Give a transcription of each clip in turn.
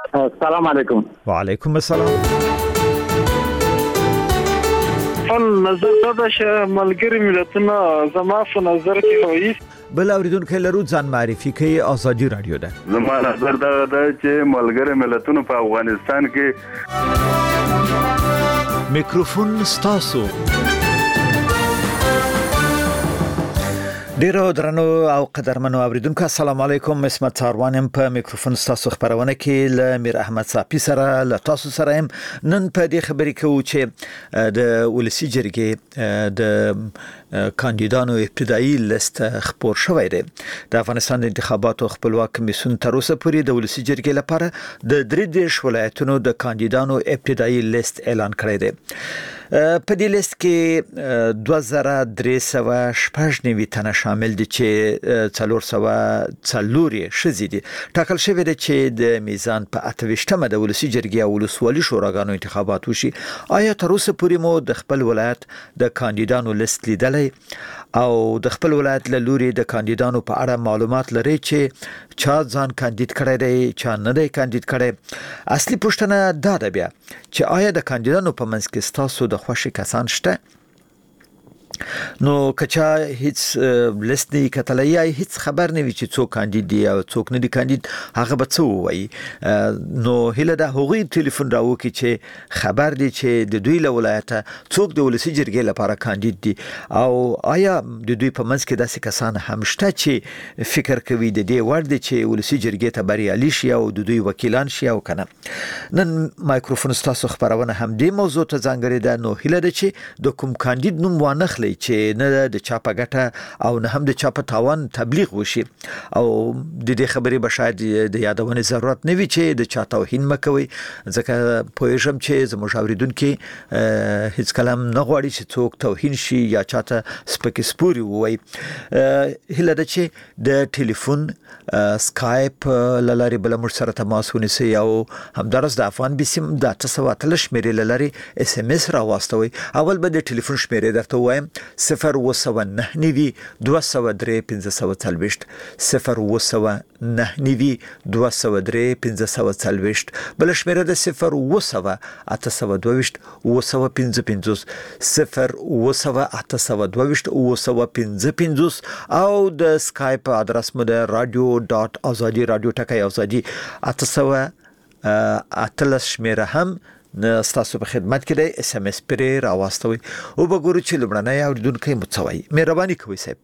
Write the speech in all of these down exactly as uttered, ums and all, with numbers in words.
السلام علیکم. وعلیکم السلام. خپل نظر دا چې ملګری ملتونه زما په نظر کې وایي بل اوریدونکو لرو ځان معرفي کوي ازادي رادیو ده. زما نظر دا ده چې ملګری ملتونه په افغانستان کې میکروفون ستاسو. ډیرو درنو او قدرمنو اوریدونکو السلام علیکم. اسمت ساروانم په میکروفون ستاسو خبرونه کې ل میر احمد صافي سره ل تاسو سره نن په دې خبرې کوو چې د ولسی جرګې د کاندیدانو ابتدایي لیست خبر شوی دی. د افغانستان د انتخاباتو خپلواک کمیسیون تر اوسه پورې د ولسی جرګې لپاره د درې دیرش ولایتونو د کاندیدانو ابتدایي لیست اعلان کړی دی. په دې لیست کې دوه زره درې سوه شپږ نوي تنه شامل دي چې څلور سوه څلور شذې دي. ټاکل شوی دی چې د میزان په اته ویشتمه د ولسی جرګې او ولسوالي شوراګانو انتخابات وشي. آیا تر اوسه پورې مو د خپل ولایت د کاندیدانو لیست لیدلی او د خپل ولایت له لوري د کاندیدانو په اړه معلومات لري چې چا ځان کاندید کړی دی چا نه دی کاندید کړی؟ اصلي پوښتنه دا ده بیا چې آیا د کاندیدانو په منځ کې ستاسو د خوښي کسان شته؟ نو کچا هیڅ لیست نه کتلای یا هیڅ خبر نه وی چې څوک کاندید دی او څوک نه دی کاندید هغه به څه وایي؟ نو هله د هغوی ټلیفون راوکي چې خبر دی چې د دوی له ولایته څوک د ولسی جرګې لپاره کاندید دی او آیا د دوی په منځ کې داسې کسان هم شته چې فکر کوي د دې وړ دی چې ولسی جرګې ته بریالي شي او د دوی وکیلان شي او کنه؟ نن مایکروفون ستاسو خبرونه هم دې موضوع ته ځانګړې ده. نو هله ده چې د کوم کاندید نوم وانه چې نه د چا په ګټه او نه هم د چا په تاوان تبلیغ وشي او د دې خبرې به شاید د یادونې ضرورت نه وي چې د چا توهین مکوي، ځکه پوهیږم چې زموږ اوریدونکو هیڅ کلام نه غواړي چې څوک توهین شي یا چاته سپکې سپوري ووایي. هله ده چې د ټلیفون سکایپ لاري بل موږ سره تماس ونیسي او همدارس د افغان بسم د اته سوه اتلس شمیرې لاري اس ام اس راواستوي. اول به د ټلیفون شمیرې درته وایم صفر اوه سوه نهه نوي دوه سوه درې پنځه سوه څلوېښت صفر اوه سوه نهه نوي دوه سوه درې پنځه سوه څلوېښت. بل شمیره د صفر اوه سوه اته سوه دوه ویشت اوه سوه پنځه پنځوس صفر اوه سوه اته سوه دوه ویشت اوه سوه پنځه پنځوس او د سکایپ ادرس مو د رادیو ډاټ ازادي رادیو ټکی ازادي اته سوه اتلس شمیره هم ستاسو په خدمت کې دی. اس ام اس پرې راواستوي او وګورئ چې لمړنۍ اوریدونکو مو څه وایي. مهرباني کوئ صاحب.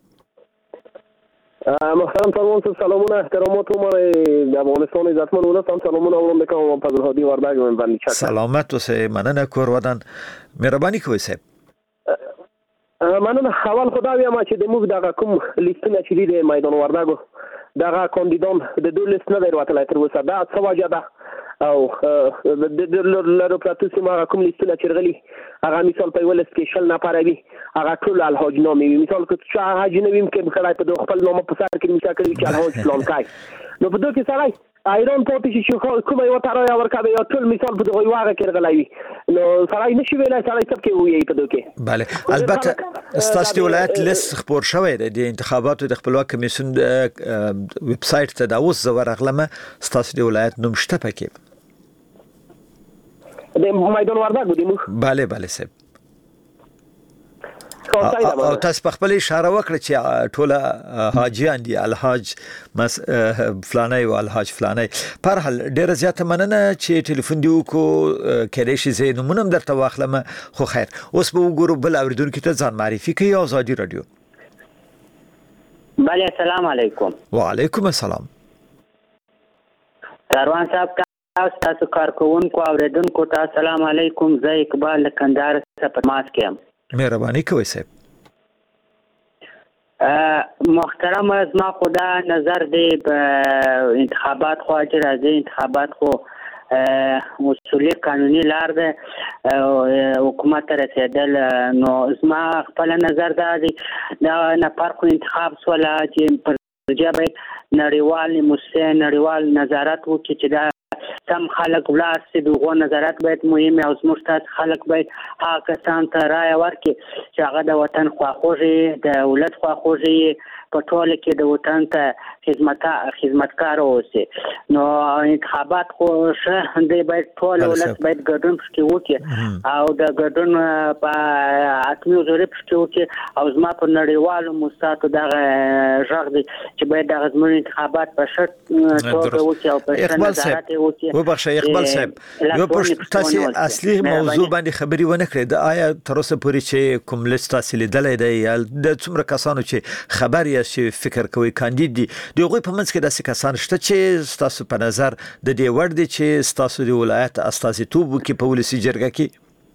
محترم سلمان صاحب سلامونه احترامات و من د افغانستان عزتمن ولس هم سلامونه وړاندې کوم. من فضل هادي وردګ من باندې چا سلامت اوسئ. مننه کور ودان. مهرباني کوئ صاحب. مننه. اول خدا ویم چې د موږ دغه کوم لیستونه چې دی میدان وردګو دغه کاندیدان د دوه لیست نه دی راوتلی تر اوسه. دا څه وجه ده او د لرو پراتو سیمه کوم لیستونه چې رغلي هغه مثال په ولس کې شل نفر وي هغه ټول الحاج نامي وي. مثال که چا حاج نه ویم کې بخړای په خپل نامه په سر کې مثال کوي چې الحاج فلان کای نو په دوه کې سړی ایران پاتې شي چې کومه یو ترای ورکړي یا ټول مثال په دغه واغه کې رغلای وي نو سړی نشي ویلای سړی څه کې وي په دوه کې. بله البته ستاسو ولایت لیست خبر شوی دی د انتخاباتو د خپلواک کمیسیون ویب سټ ته دا اوس زو ورغلمه ستاسو ولایت نوم شته پکې د میدان وردګ دی موږ. bale bale صاحب. او تاسو په خپل اشاره وکړه چې ټوله حاجیان دي الحاج مس فلانای او الحاج فلانای. پر هل ډیره زیاته مننه چې ټلیفون دی وکړو کړي شي زه نمونه درته واخلم. خو خیر اوس به وګورو بل اوریدونکو ته ځان معرفي کوي. ازادي رادیو. bale السلام علیکم. وعلیکم السلام. سروان صاحب تاسو کارکونکو اوریدونکو ته السلام علیکم. زه اقبال کندهار څخه په ماس کې یم. مهرباني کوئ صاحب. محترم از ما خدا نظر دی په انتخابات خو چې راځي انتخابات خو اصولي قانوني لار ده حکومت ته رسیدل. نو زما خپل نظر دا دی دا نه فرق انتخاب سولا چې پر جبه نړیوال مسئله نړیوال نظارت وکړي چې دا سم خلک ولاسي دغه نظارت باید مهم او زموږ خلک باید هغه کسان ته رائے ورکړي چې هغه د وطن خواخوږي د ولادت خواخوږي په ټوله کې د وطن ته خدمت خدمتکار اوسي. نو انتخابات خو شه دی باید ټول ولس باید ګډون پکې وکړي او د ګډون په اتمو زوري پکې وکړي او زما په نړیوالو مستاتو دغه ژغ دی چې باید دغه زموږ انتخابات په شرط توګه وکړي او په شنه نظارت وکړي. وبخښه اقبال صاحب، یو پښتو تاسو اصلي موضوع باندې خبري ونه کړې د آیا تر اوسه پورې چې کوم لیست تاسو لیدلې دی یا د څومره کسانو چې خبر یې چې فکر کوي کاندید دي دغه په منځ کې داسې کسان شته چې تاسو په نظر د دې وړ دي چې تاسو د ولایت استازیتوب وکړي په ولسی جرګه کې؟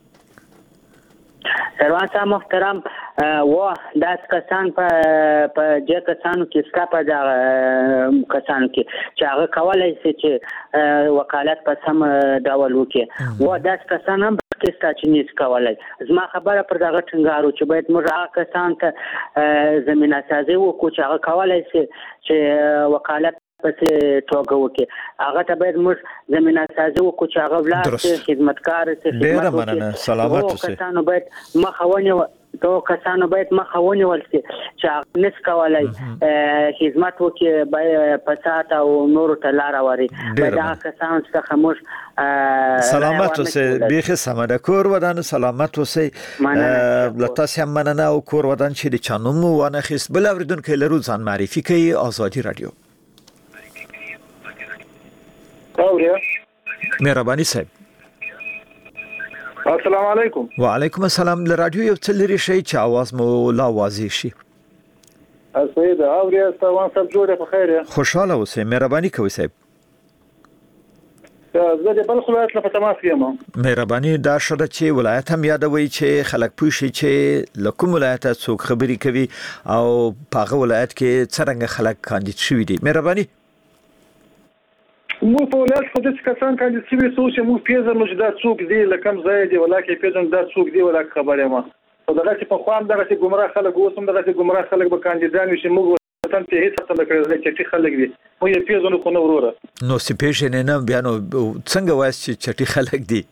سروان صاحب محترم و داس کسان په په جې کسانو کې سکا په دا کسانو کې چې هغه کولای شي چې وکالت په سم ډول وکړي و داس کسان هم کې ستاسو نیس کولای. زما خبره پر دغه ټنګارو چې باید موږ هغه کسان ته زمينه سازي وکړو چې هغه کولای شي چې وکالت پسې توګه وکړي. هغه ته باید موږ زمينه سازي وکړو چې هغه ولر خدمتکار شي. ډیر مننه، سلامت اوسئ. کسانو باید مخاوني تو کسانو باید مخاوني ولسي چې هغه نس کولای خدمت وکړي په سات او نور ته لار واري. دا کسان څخه موږ سلامت اوسئ. بیخي سمه کور ودان سلامت اوسئ. لتاسو هم مننه او کور ودان چې د چانوم ونه خیس بل اوریدونکو لرو ځان معرفي کوي. آزادي رادیو. اوریا مهرباني صاحب. السلام علیکم. وعلیکم السلام. ل رادیو یو څل لري شي چې आवाज مو لا واضح شي. سید اوریا تاسو سب جوړه په خیر. خوشاله اوسئ. مهرباني کوئ صاحب. زه د بل ولایت له تماس یم. مهرباني دا شته چې ولایت هم یادوي چې خلک پوښي چې لکه ولایت څوک خبري کوي او په ولایت کې څنګه خلک کاندید شوي دي. مهرباني مو په ولایت خو د کسان کاندید شوي څو چې مو پیژنو چې دا څوک دی لکم ځای دی ولکه پیژنو دا څوک دی ولکه خبره ما او دغه چې په خوان دغه چې ګمراه خلک اوسم دغه چې ګمراه خلک به کاندیدان شي موږ وطن ته هیڅ څه نه کړی چې خلک دي مو یې پیژنو خو نو وروره نو سی پیژنې نه بیا نو څنګه وایي چې چټي خلک دي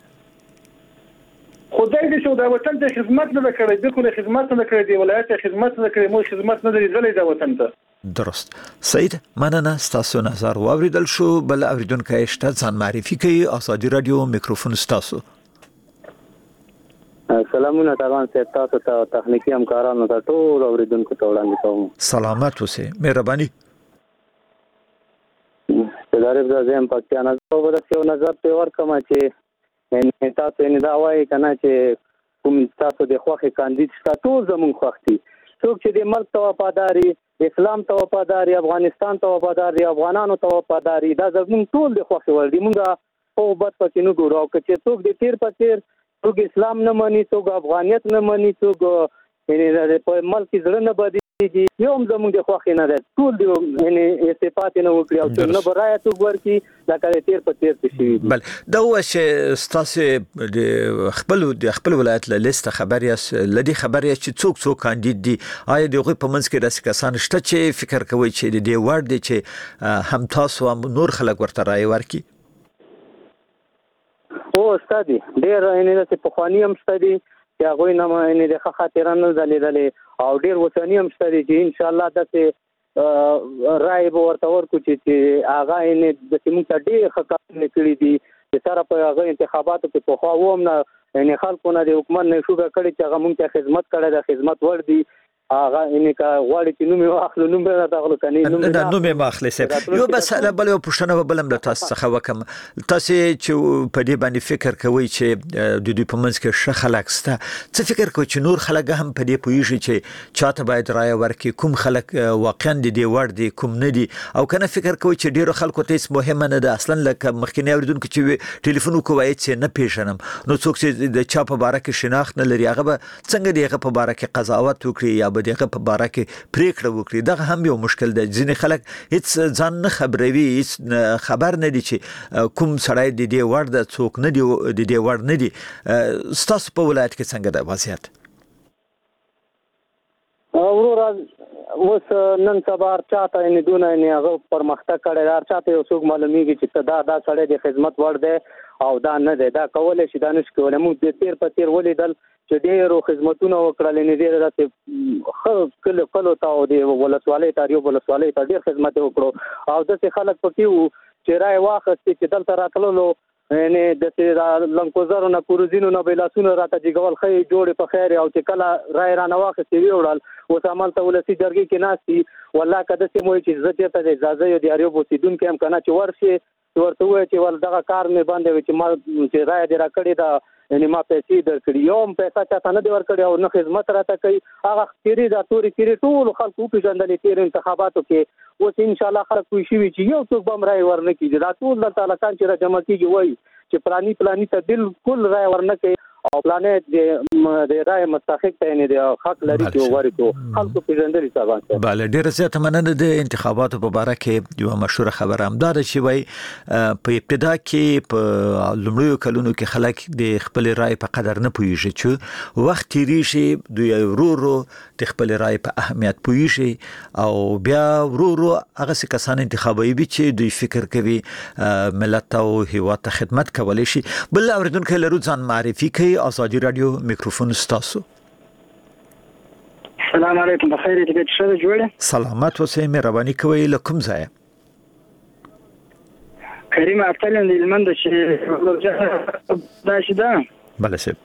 خدای دې شو دا وطن ته خدمت نه کړی د کومه خدمت نه کړی دی ولایت خدمت نه کړی مو خدمت نه لري زلې دا وطن ته. درست. سید مننه ستاسو نظر واوریدل شو. بل اوریدونکو شته ځان معرفي کوي. آزادي رادیو میکروفون ستاسو. سلامونه تاوان سه تاسو ته تخنیکی همکارانو ته ټول اوریدونکو ته وړاندې کوم. سلامت اوسئ. مهرباني. ادارې د زم پکې نه او د څو نظر په ورکما چې ان تاسو نه دا وایي کنه چې کوم تاسو د خوخه کاندید ستاسو زمون خوختي څوک چې د ملک ته وفاداري اسلام ته وفاداري افغانستان ته وفاداري افغانانو ته وفاداري دا زمون ټول د خوخه ور دي مونږه په وبد پکې نه ګورو چې څوک د تیر په تیر څوک اسلام نه مانی څوک افغانیت نه مانی څوک یعنی په ملک ځړ نه بدي یو هم زموږ د خوښ نه ده ټول دی یعنی استفاده نه وکړي او څنګه برایت وګوري دا کله تیر په تیر شي. بل دا و ستاسو د خپل د خپل ولایت له لیست خبر یې لدی خبر یې چې څوک څوک کاندید دي آیا دغه په منځ کې داسې کسان شته چې فکر کوي چې د دې ورډ دي چې هم تاسو هم نور خلک ورته راي ورکي؟ او استادي ډېر یعنی د پخوانی هم استادي چې هغه نه یعنی د خاطرانه دلیدلې او ډیر وطني هم شته چې ان شاء الله دغه رائے به ورته ورکو چې هغه یې د سیمه ډیر خطرونه کړی دي چې سره په هغه انتخاباتو کې په خوا ووم نه یعنی خلکو نه د حکومت نه شوګه کړی چې هغه مونږ ته خدمت کړی د خدمت ور دي هغه یې کا غواړي چې نوم یې اخلو نوم به راغلو کني نوم نه نوم یې ماخلي سه یو بس بل یو پښتنه بلم له تاسو څخه وکم تاسو چې په دې باندې فکر کوي چې د دې په منځ کې ش خلک سته څه فکر کوي چې نور خلک هم په دې پويږي چې چاته باید رائے ورکړي کوم خلک واقعا د دې ور دي کوم نه دي او کنه فکر کوي چې ډیرو خلکو ته مهمه نه ده اصلا لکه مخکینی اوریدونکو چې ټلیفون کوي چې نه پیژنم نو څوک چې د چا په باره کې شناخت نه لري هغه څنګه دیغه په باره کې قضاوت وکړي یا به دغه په باره کې پریکړه وکړي دا هم یو مشکل دی ځینې خلک هیڅ ځان نه خبروي هیڅ خبر نه دي چې کوم سړی د دې ور د څوک نه دی د دې ور نه دي ستاسو په ولایت کې څنګه د وضعیت ورور اوس نن سبا چاته نه دونه نه هغه پرمختګ کړي دار چاته یو څوک معلومیږي چې دا دا سړی د خدمت ور دی او دا نه دی دا کولای شي دا نش کولای موږ د تیر په تیر ولیدل چې ډیرو خدمتونه وکړل نه ډیر راته خل کله کله تا او د ولسوالۍ تاریو ولسوالۍ ته ډیر خدمت وکړو او د خلک پکې وو چې راي واخستې چې دلته راتللو نه د لنکوزارو نه پروزینو نه بلاسونو راته جګول خې جوړې په خیر او چې کله راي رانه واخستې ویوړل اوس عمل ته ولسی جرګې کې ناشتي والله کده چې مو چې عزت ته اجازه یو دیاريو بوسیدون کې هم کنه چې ورشي ورته وای چې ول دغه کار مې باندې چې ما چې راي دی را کړی دا یعنی ما پیسې درکړي یوم پیسې چاته نه دی ورکړي او نه خدمت راته کوي هغه کیری دا توري کیری ټول خلکو په ژوندلې تیر انتخاباتو کې اوس ان شاء الله خلک کوی شي چې یو څوک بم راي ورنه کیږي دا ټول د تعالی کان چې را جمع کیږي وای چې پلاني پلاني ته بالکل راي ورنه کوي او پلانې د راي مستحق ته نه دی حق لري چې ورکو خلکو په ژوندلې ځوان بله ډیره زیاته مننه د انتخاباتو په اړه کې یو مشهور خبره هم ده چې وای په ابتدا کې په لومړیو کلونو کې خلک د خپل راي په قدر نه پوهیږي چې وخت تیریږي دوی ورورو د خپل راي په اهمیت پوهیږي او بیا ورورو هغه څه کسان انتخابوي چې دوی فکر کوي ملت او هیواد ته خدمت کولای شي بل اوریدونکو لرو ځان معرفي کوي آزادی رادیو میکروفون ستاسو السلام علیکم بخیر دې ښه جوړه سلامت اوسئ مهرباني کوئ له کوم ځای کریم افتلن لمند چې دا شدا بله سه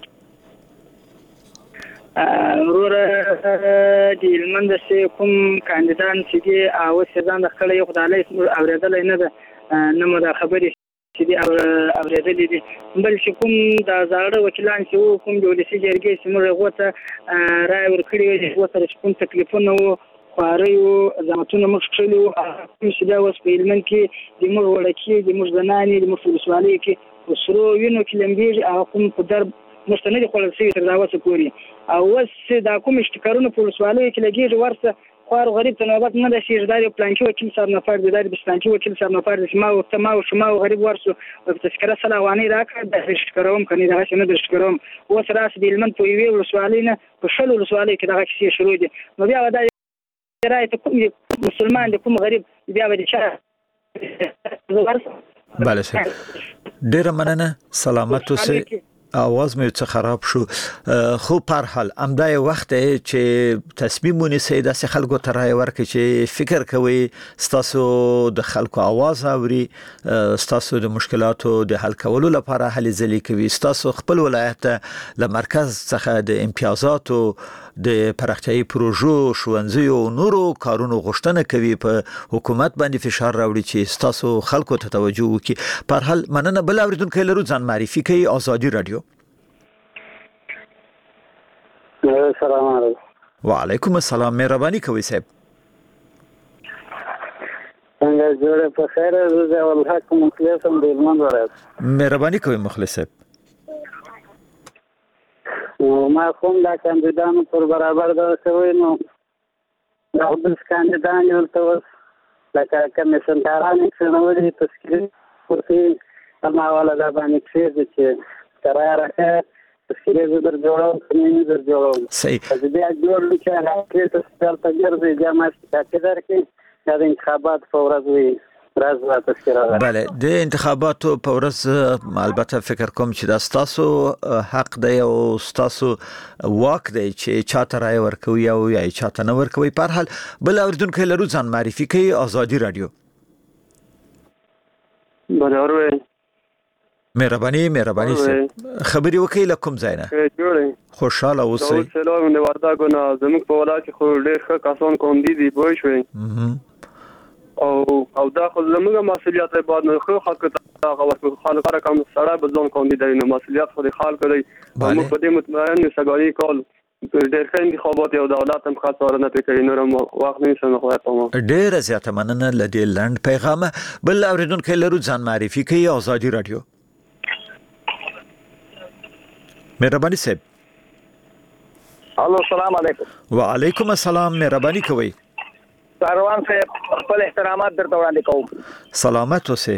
ورور دې لمند چې کوم کاندیدان چې او سردان د خپل یو خدای اوریدل نه ده نه مو دا خبرې چې دی اوریدل دي بل چې کوم د زاړه وکیلان چې کوم د ولسی جرګې چې موږ غوته راي ورکړي وي وسره کوم تکلیفونه وو خواریو زماتونه مخ کړلو چې دا اوس په علم کې د موږ ولکې د موږ زنانې د موږ فلسفالي کې وسرو وینو کې لمبيږي او کوم په درب مستند خپل سي تر دا وسه پوری او وس دا کوم اشتکارونه فلسفالي کې لګيږي ورسه خوار غریب ته نوبت نه ده چې داري پلان کې وکیل صاحب نه فرض داري بستانکی وکیل صاحب نه فرض ما او ما او شما او غریب ورسو په تذکره سلاوانی راکړه د شکروم کني دا څه نه د شکروم او سره اس د علم په وی ولسوالۍ نه په شلو ولسوالۍ کې دا کیسه شروع دي نو بیا دا راي ته کوم مسلمان د کوم غریب بیا به چې بله سه ډیر مننه سلامت اوسئ اواز مې څه خراب شو خو په هر حال امدای وخت چې تصمیم ونیسئ د خلکو ته راي ورکړي چې فکر کوي ستاسو د خلکو आवाज اوري ستاسو د مشکلاتو د حل کولو لپاره هلې ځلې کوي ستاسو خپل ولایت له مرکز څخه د امتیازاتو د پراختیايي پروژو شوونځیو او نورو کارونو غوښتنه کوي په حکومت باندې فشار راوړي چې ستاسو خلکو ته توجه وکړي په هر حال مننه بل اوریدونکو لرو ځان معرفي کوي آزادی رادیو السلام علیکم وعلیکم السلام مهرباني کوي صاحب څنګه جوړه په خیر روزه والله کوم مخلصم د ایمان ورته مهرباني کوي مخلص صاحب ما کوم دا کاندیدانو پر برابر دا کوي نو دا د کاندیدان یو څه لکه کمیشن کاران چې نو دې تشکیل ورته اما ولا دا باندې چې قرار راکړه تشکیل در جوړو کني در جوړو صحیح دې جوړل چې هغه ته ستل تجربه جامه کېدار کې دا انتخابات فوري راز لا تذکره بله د انتخاباتو په ورځ البته فکر کوم چې دا ستاسو حق دی او ستاسو واک دی چې چاته راي ورکوي او یا چاته نه ورکوي په هر حال بل اوریدونکو لرو ځان معرفي کوي آزادی رادیو بنوروي مهرباني مهرباني خبري وکي لکم زاینه جوړه خوشاله اوسئ سلام نو ورداګو نه زموږ په ولایت کې خو ډېر ښه کسان کوم دي دی بوي شوي او او دا خو زموږ مسؤلیت دی بعد نو خو خلک ته هغه وخت خلک سره کوم سره بدلون کوم دي د مسؤلیت خو خلک دی موږ په دې مطمئن سګالي کول ډېر ښه انتخابات یو دولت هم خاصه نه کوي نور وخت نه شنه خو ته ډېر زیاته مننه لدی لند پیغام بل اوریدونکو لرو ځان معرفي کوي آزادی رادیو مهرباني صاحب الو السلام علیکم وعلیکم السلام مهرباني کوي سروان صاحب خپل احترامات درته وړاندې کوم سلامت اوسئ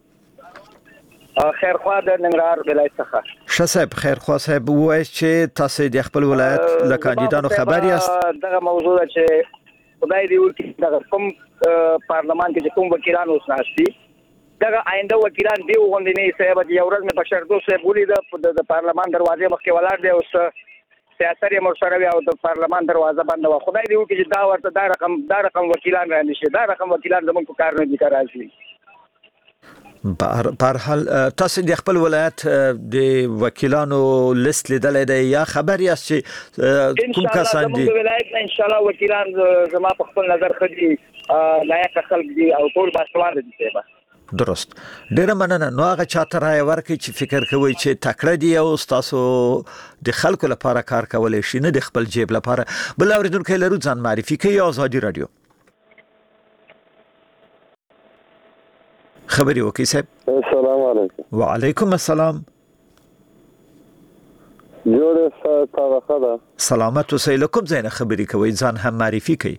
خیر خوا د ننګرهار ولایت څخه ښه صاحب خیر خوا صاحب وایي چې تاسو د خپل ولایت له کاندیدانو خبر یاست دغه موضوع چې خدای دې وکړي دا کوم پارلمان کې کوم وکیلان اوس ناشتي دا آینده وکیلان دی وغوندې نه صاحب چې یو ورځ مې په شرطو صاحب ولید د پارلمان دروازې مخکې ولاړ دی اوس سیاست یې مرسره وي او د پارلمان دروازه بنده و خدای دې وکړي چې دا ورته دا رقم دا رقم وکیلان را نشي دا رقم وکیلان زموږ په کار نه دي کاراشي په هر حال تاسو د خپل ولایت د وکیلانو لیست لیدلې دی یا خبر یاست چې کوم کسان دي د ولایت ان شاء الله وکیلان زما په خپل نظر خدي لایق خلک دي او ټول باسواده دي صاحب درست ډیره مننه نو هغه چاته راي ورکړي چې فکر کوي چې تکړه دي او تاسو د خلکو لپاره کار کولای شي نه د خپل جیب لپاره بل اوریدونکو لرو ځان معرفي کوي آزادي رادیو خبري وکي صاحب السلام علیکم وعلیکم السلام جوړه تاسو سلامت اوسئ کوم ځای نه خبري کوي ځان هم معرفي کوي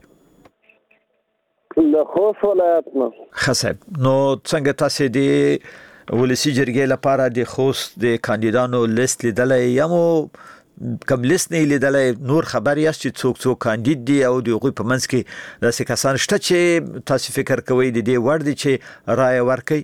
له خوست ولایت نه خصب نو څنګه تاسو د ولسی جرګې لپاره د خوست د کاندیدانو لیست لیدلې یا مو کوم لیست نه لیدلې نور خبر یاست چې څوک څوک کاندید دي او د غوي په منځ کې داسې کسان شته چې تاسو فکر کوئ د دې وړ دي چې رائے ورکړي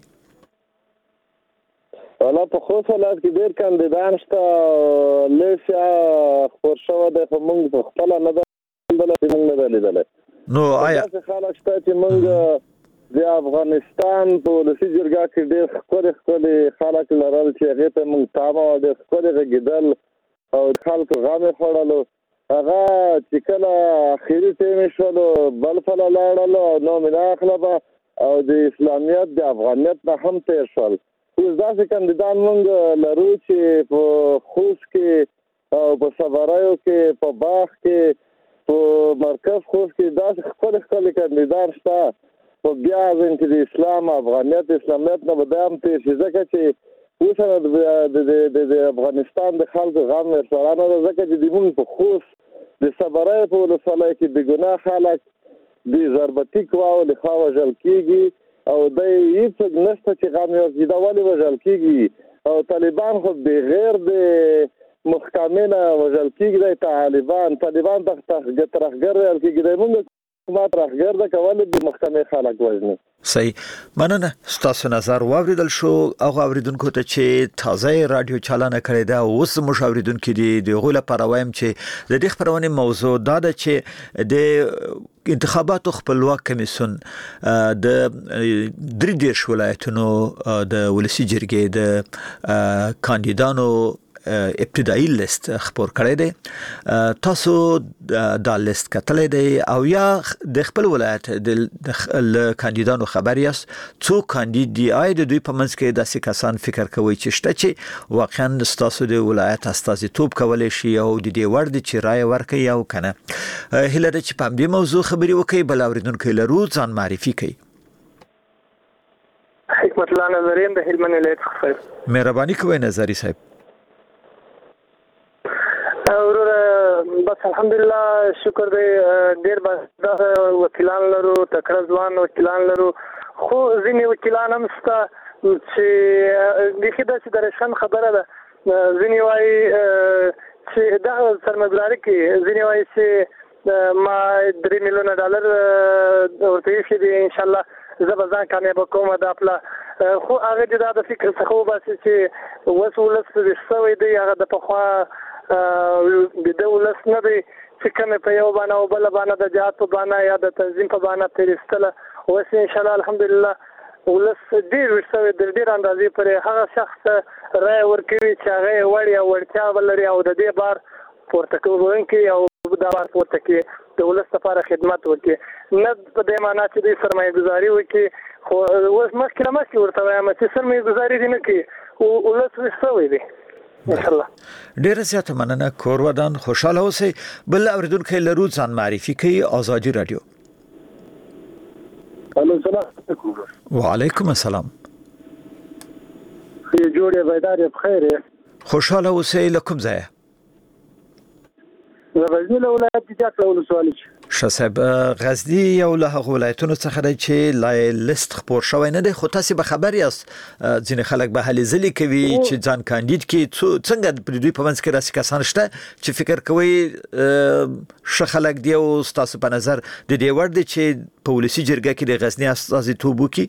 ولا په خوست ولایت کې ډېر کاندیدان شته لیست خورشو د موږ په خپل نه ده بل څه نه لیدلې نو آیا څه خلک شته چې موږ د افغانستان په ولسی جرګه کې ډېر خوري خوري خلک لرل چې هغه ته موږ تابع او د خوري غږیدل او خلکو غامه خړلو هغه چې کله اخیری ټیم شولو بل فل لاړل او نو منا خلبا او د اسلامیت د افغانیت نه هم تیر شول اوس داسې کاندیدان موږ لرو چې په خوست کې او په صبرایو کې په باغ کې په مرکز خوست کې داسې خپل خپل کاندیدان شته په بیا چې د اسلام افغانیت اسلامیت نه بدام ته شي ځکه چې اوس د افغانستان د خلکو غم ورسره نه ځکه چې د موږ په خوست د صبرای په ولسوالۍ کې د ګناه خلک د ضربتي قواو له خوا وژل کیږي او د هیڅ نشته چې غم یې دا ولې وژل کیږي او طالبان خو بغیر د محکمینه وژل کېږي د طالبان طالبان د ترخګر ویل کېږي د موږ ما ترخګر د کول د محکمې خلک وژني صحیح مننه تاسو نظر واوریدل شو او اوریدونکو ته چې تازه رادیو چالانه کړی دا اوس مشاوریدونکو دي د غول لپاره وایم چې د دې خبرونه موضوع دا ده چې د انتخاباتو خپلواک کمیسیون د درې دیرش ولایتونو د ولسی جرګې د کاندیدانو ابتدایي لیست خبر کړی دی تاسو دا لیست کتلې دی او یا د خپل ولایت د کاندیدانو خبر یاست څو کاندید دی آی د دوی په منځ کې داسې کسان فکر کوي چې شته چې واقعا تاسو د ولایت استازیتوب کولای شي او د دې وړ دي چې رائے ورکړي او کنه هله د چې په دې موضوع خبري وکړي بل اوریدونکو لرو ځان معرفي کړي حکمت الله نظرین د هلمند ولایت څخه مهرباني کوئ نظری صاحب بس الحمدلله شکر دی ډیر بس وکیلان لرو تکړه ځوان وکیلان لرو خو ځینې وکیلان هم شته چې دغه داسې درشن خبره ده ځینې وایي چې دا سرمایه‌ګذاري کې ځینې وایي چې ما درې میلیونه ډالر ورته یې دي ان شاء الله زه به ځان کامیاب کوم دا خپل خو هغه د فکر څخه وباسي چې وسولس د سوي دی هغه د پخوا د دولت نه دی چې کوم په یو باندې او بل باندې د جهاد په باندې یا د تنظیم په باندې ترستله اوس ان شاء الله الحمدلله ولس ډیر ورسوي د ډیر اندازې پر هغه شخص رائے ورکوي چې هغه وړي او ورتیا ولري او د دې بار پورته کوونکی او دا بار پورته کې د ولس لپاره خدمت وکړي نه په دې معنی چې د سرمایه گذاري وکړي خو اوس مخکې مخکې ورته وایم چې سرمایه گذاري دي نه کوي او ولس ورسوي دي ان شاء الله ډیر زیاته مننه کور ودان خوشاله اوسئ بل اوریدونکو لرو ځان معرفي کوي آزادي رادیو الو السلام علیکم وعلیکم السلام خیر جوړه بيدار بخیر خوشاله اوسئ لکم ځای د غزنی ولایت د ټاکلو سوال شاسب غزنی یو له هغه ولایتونو څخه دی چې لای لیست خبر شوی نه دی خو تاسو به خبر یاست ځینې خلک به هلي ځلې کوي چې ځان کاندید کی څنګه په دوی په منځ کې راسي کسان شته چې فکر کوي ش خلک دی او تاسو په نظر د دې ور دي چې په ولسی جرګه کې د غزنی استازیتوب وکړي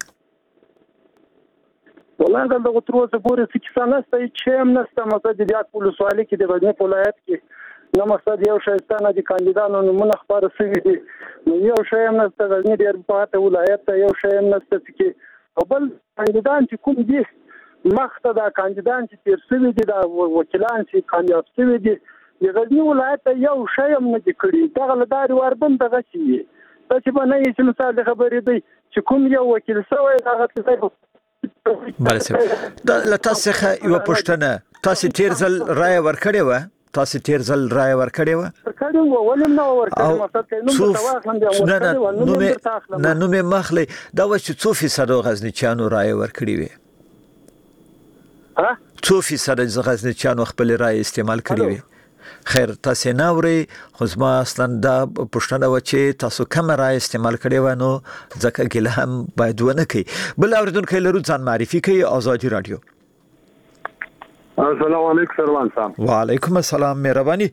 والله دا د غوتروزه پورې څه کیسه نشته چې هم نشته مثلا د یاد په سوالي کې د غزنی په ولایت کې نو مقصد یو شایستانه دي کاندیدانو نمونه خبره سوي دي نو یو شی هم نشته غزنی ډیر په ولایت ته یو شی هم نشته چې بل کاندیدان چې کوم دي مخته دا کاندیدان چې تیر سوي دي دا وکیلان چې کاندید سوي دي د غزنی ولایت ته یو شی هم نه دي کړی دغه لداري وربند دغه شي دا چې باندې چې مثال خبرې دی چې کوم یو وکیل سوی هغه څه بله سره دا لتاسو یو پښتنه تاسو تیر ځل رائے ورکړې و تاسو تیر ځل رائے ورکړې و ورکړې و ولې نو ورکړې مقصد نو متواخلم دی ورکړې نو مې نه نو مې مخلې دا و چې څو فیصد غزنیچانو رائے ورکړې وي ها څو فیصد غزنیچانو خپل رائے استعمال کړې وي خیر تاسو نه اوري خو زما اصلا دا پښتنه و چې تاسو کوم رائے استعمال کړې و نو ځکه ګله هم باید ونه کوي بل اوریدونکو لرو ځان معرفي کوي آزادي رادیو السلام علیکم سروان صاحب وعلیکم السلام مهرباني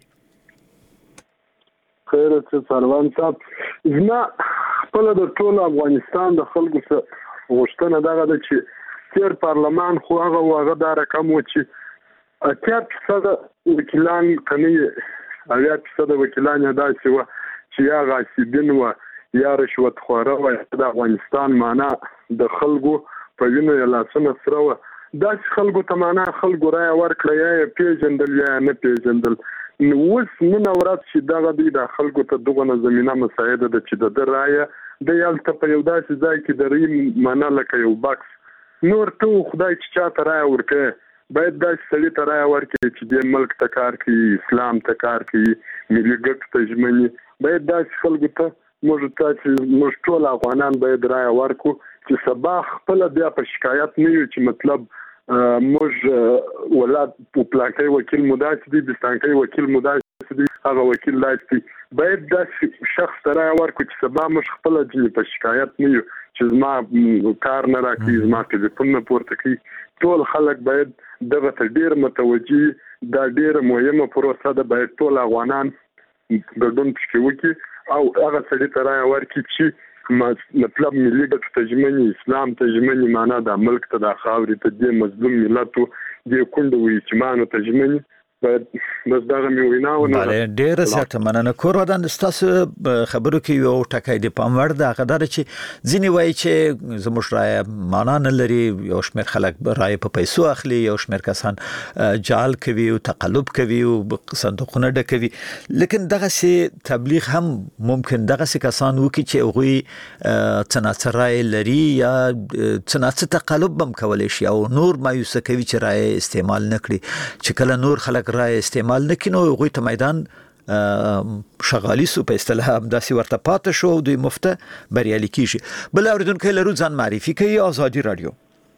خیر څه سروان صاحب زما خپل د ټول افغانستان د خلکو څخه غوښتنه دغه ده چې تیر پارلمان خو هغه هغه دا رقم و چې اتیا فیصد وکیلان کني اویا فیصد وکیلان ادا شي چې یا غاصبین و یا رشوت خوره و د افغانستان معنا د خلکو په وینو یا لاسونه سره و دا خلکو ته معنا خلکو رائے ورکړه یا پیژندل یا نه پیژندل نو اوس نن ورځ چې دغه دی د خلکو ته دغه زمينه مساعده ده چې د رائے د یالته په یو داسې ځای کې درې معنا لکه یو بکس نور ته خدای چې چاته رائے ورکړي باید داسې سړي ته رائے ورکړي چې د ملک ته کار کوي اسلام ته کار کوي ملي ګټو ته ژمني باید داسې خلکو ته موږ ته چې موږ ټول افغانان باید رائے ورکړو چې سبا خپل بیا په شکایت نه یو چې مطلب موږ ولادت په پلاکي وکیل مداسي دي بستانکي وکیل مداسي دي هغه وکیل لاسي باید دا شخص ترا ورکو چې سبا موږ خپل جنې په شکایت نه یو چې زما کار نه راکړي زما کې د پونه پورته کوي ټول خلک باید دغه ته ډیر متوجي دا ډیر مهمه پروسه ده باید ټول افغانان ګډون پکې وکړي او هغه سړي ترا ورکړي چې مطلب ملي ګټو ته ژمني اسلام ته ژمني معنا د ملک ته د خاورې ته د مظلوم ملت د کونډو وي چې مانو ته ژمني بس دا مې ویناونه بله ډیره زیاته مننه کور ودان تاسو خبرو کې یو ټکی د پام ور د غدار چې ځینی وای چې زموږ رائے معنا نه لري یو شمېر خلک رائے په پیسو اخلي یو شمېر کسان جال کوي او تقلب کوي او صندوقونه ډکوي لیکن دغه سي تبلیغ هم ممکن دغه سي کسان وکي چې هغه څنګه رائے لري یا څنګه تقلب هم کولای شي او نور مایوس کوي چې رائے استعمال نکړي چې کله نور خلک رائے استعمال نکینو غوی ته میدان شغالي سو په اصطلاح همداسي ورته پاتې شو دوی مفته بریالي کیږي بل اوریدونکو لرو ځان معرفي کوي آزادي رادیو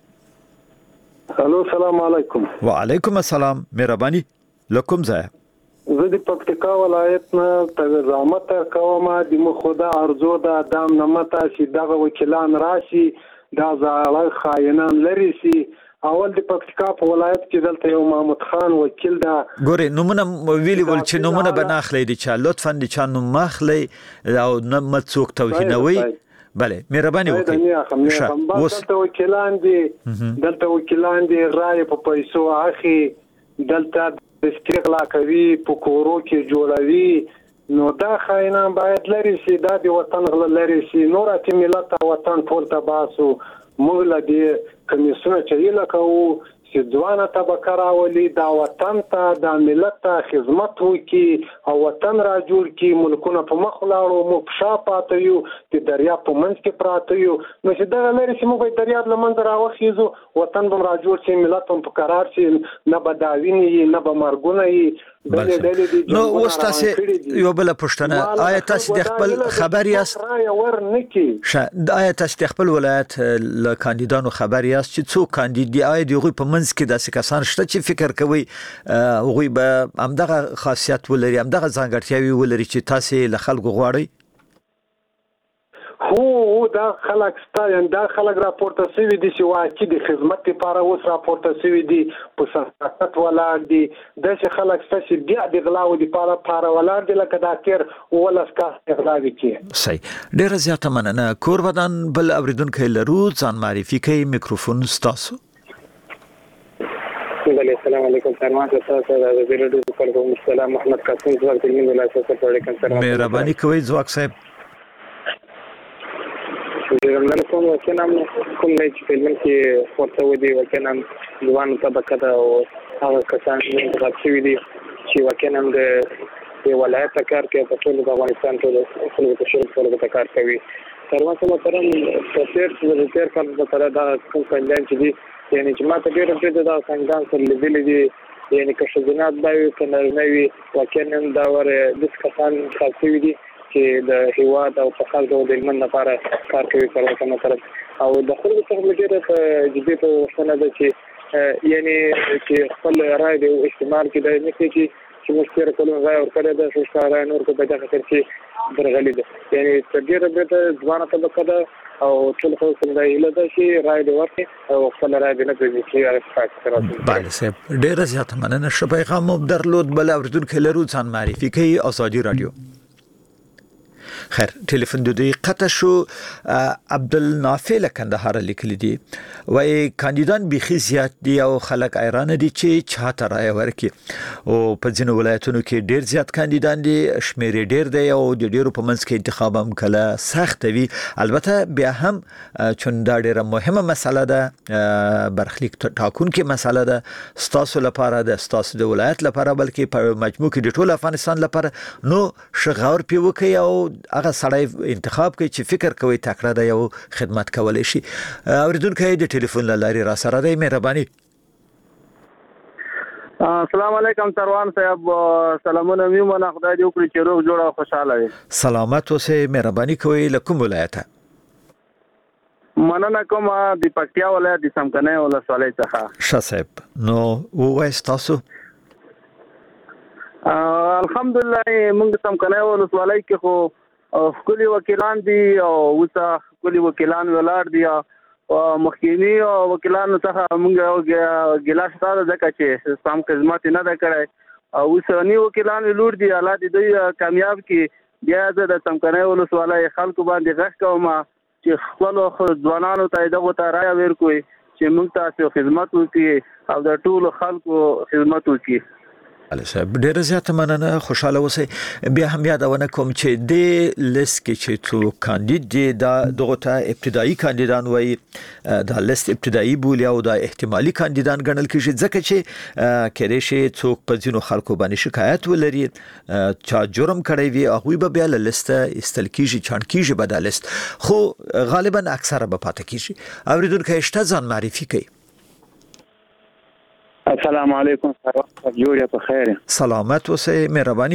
الو السلام علیکم وعلیکم السلام مهرباني لکم ځای زه د پکتیکا ولایت نه ته زحمت کوم د مخوده ارزو د ادم نمته چې دغه وکیلان راشي دا زاړه خاینان لري سي اول د پکتیکا په ولایت کې دلته یو محمود خان وکیل دا ګوري نمونه ویلي ول چې نمونه بناخلې دي چې لطفا دي چې نو مخلې او نه مڅوک توهینوي بله مهرباني وکړئ دلته وکیلان دي دلته وکیلان دي رائے په پیسو اخی دلته استغلا کوي په کورو کې جوړوي نو دا خاینان باید لري سي دا د وطن غل لري سي نور ته ملت وطن ټول ته باسو موږ له دې کمیسونه چې لکه چې ځوانه طبقه راولي دا وطن ته د ملت ته خدمت وکړي او وطن را جوړ کړي ملکونه په مخ لاړو مو په شا پاتې یو د دریاب په منځ کې پراته یو نو چې دا لري چې موږ د دریاب لمنځ راوخیزو وطن به را جوړ شي ملت هم په قرار شي نه به داویني نه به مرګونه نو اوس تاسو یو بل پښتنه آیا تاسو د خپل خبر یاست آیا تاسو د خپل ولایت له کاندیدانو خبر یاست چې څو کاندید دی آیا دغه په منځ کې داسې کسان شته چې فکر کوي هغه به همدغه خاصیت ولري همدغه ځانګړتیاوي ولري چې تاسو له خلکو غواړئ خو دا خلک ستاین دا خلک راپورته شوي دي چې واقعي د خدمت لپاره اوس راپورته شوي دي په صداقت ولاړ دي داسې خلک شته چې بیا د غلاو لپاره پاره ولاړ دي لکه دا تیر ولس کال غلاوي کې. صحیح ډیره زیاته مننه. کور ودان بل اوریدونکو لرو ځان معرفي کوي میکروفون ستاسو. السلام علیکم فرمان تاسو د ویډیو د کوم سلام محمد قاسم زواک د مين ولایت څخه په اړه کوم مهرباني کوي زواک صاحب. ډیرمن کوم وکنام کوم نه چې فلم کې ورته ودی وکنام ځوان طبقه دا او هغه کسان چې راځي دي چې وکنام د ولایت کار کې په ټول د افغانستان ټول خپل د شرکت سره کار کوي. تر اوسه محترم تفسیر د تیر کال په اړه دا کوم څنګه چې دي یعنی چې ما ته ډیر ډیر دا څنګه سره لیدل دي یعنی که شذنات دا وي کنه نوي وکنام دا ور د کسان خاصوي دي چې د هیواد او په خلکو د علم لپاره کار کوي سره کومه طرف او د خلکو څخه ډیره په جدي په وسنه ده چې یعنی چې خپل رائے د استعمال کې د نه کې چې مشکل کولو غواړي او کله د شوشاره نور کو په دغه کې چې درغلي ده یعنی تدیر به ځوانه طبقه ده او ټول خلک څنګه ایله ده چې رائے د ورته او خپل رائے د نه کوي چې هغه فاکټ بله صاحب ډیره زیاته مننه. شپه پیغام درلود بل اوریدونکو لرو ځان معرفي کوي ازادي رادیو. خیر ټلیفون د دې قطع شو. عبدالنافع لکندهار لیکلی دی وای کاندیدان بيخي زیات دي او خلک ایران دي چې چاته رائے ورکي او په ځینو ولایتونو کې ډیر زیات کاندیدان دي شمیر ډیر دی او د ډیرو په منځ کې انتخاب هم کله سخت وي. البته بیا هم چون دا ډیره مهمه مسله ده برخلیک ټاکون کې مسله ده ستاسو لپاره ده ستاسو د ولایت لپاره بلکې په مجموع کې د ټول افغانستان لپاره نو شغور پیوکي او هغه سړی انتخاب کوي چې فکر کوي تکړه دی او خدمت کولای شي. اوریدونکو د ټلیفون لاري را سره دی مهرباني. السلام علیکم تروان صاحب سلامونه میمنه خدای دې وکړي چې روغ جوړ او خوشاله وي. سلامت اوسئ مهرباني کوي لکم ولایت. مننه کوم د پکتیا ولایت د سمکنه ولسوالۍ څخه. ښه صاحب نو وایي تاسو. الحمدلله موږ سمکنه ولسوالۍ کې خو خپل وکیلان دي او وسه خپل وکیلان ولار دي او مخکینی وکیلانو څخه موږ ګلاس تاسو ځکه چې سم خدمت نه ده کړی او وسه نی وکیلان لور دي الله دې دوی کامیاب کړي. بیا د سمکنه ولسوالۍ خلکو باندې غږ کوم چې خپل ځوانانو ته دغه ته رائے ورکوي چې موږ تاسو خدمت وکړي او د ټول خلکو خدمت وکړي. علي صاحب ډیره زیاته مننه خوشاله اوسئ. بیا هم یادونه کوم چې د لیست کې چې څو کاندید دي دا دغه ته ابتدایي کاندیدان وایي دا لیست ابتدایي بولی او دا احتمالي کاندیدان ګڼل کېږي ځکه چې کېدای شي څوک په ځینو خلکو باندې شکایت ولري چا جرم کړی وي هغوی به بیا له لیسته ایستل کېږي چاڼ کېږي به دا لیست خو غالبا اکثره به پاتې کېږي. اوریدونکو شته ځان معرفي کوي. السلام علیکم جوړه په خیر. سلامت اوسئ مهرباني.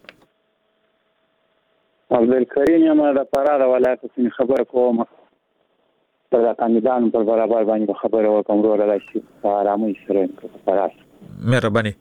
عبدالکریم یم د فراه ولایت څخه خبر کوم. د کاندیدانو په برابر باندې خبره وکم ورو راځي په آرامي سره په فراه. مهرباني.